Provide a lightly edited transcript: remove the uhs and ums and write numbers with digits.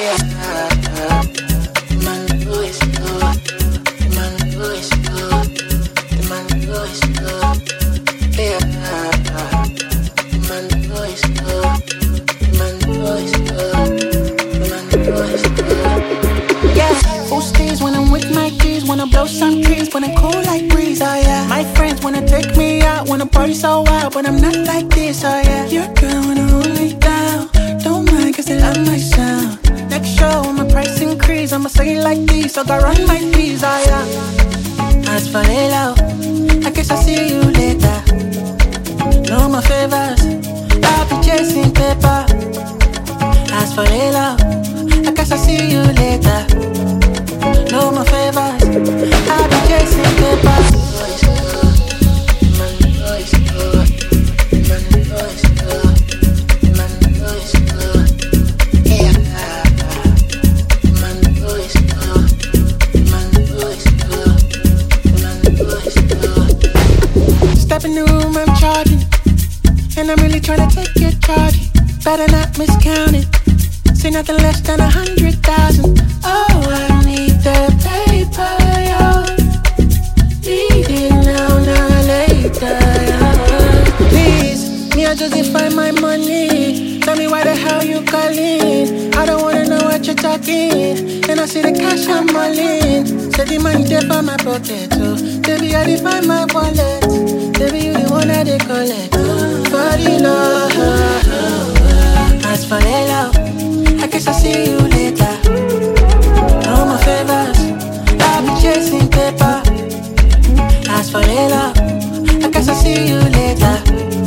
Wanna blow some trees, wanna cool like breeze, oh yeah. My friends wanna take me out, wanna party so wild, but I'm not like this, oh yeah. Your girl wanna hold me down, don't mind cause they love my sound. Next show, I'ma price increase, I'ma say it like this, so go run my fees, oh yeah. As for Lilo, I guess I'll see you later. No more favors, I'll be chasing paper. As for Lilo, I guess I'll see you later. No more favors, I'll be chasing paper. Step in the room, I'm charging, and I'm really trying to take your charge. Better not miscount it. Say nothing less than 100,000. Oh, I need the paper, yo. Need it now, not later, yo. Please, me I just find my money. Tell me why the hell you calling. I don't wanna know what you're talking. And I see the cash I'm all in. Say the money there for my pocket, too. Baby, I find my wallet. Baby, you the one that they collect. For the love. As for the love, I guess I'll see you later. No more favors, I'll be chasing paper. As for the love, I guess I'll see you later.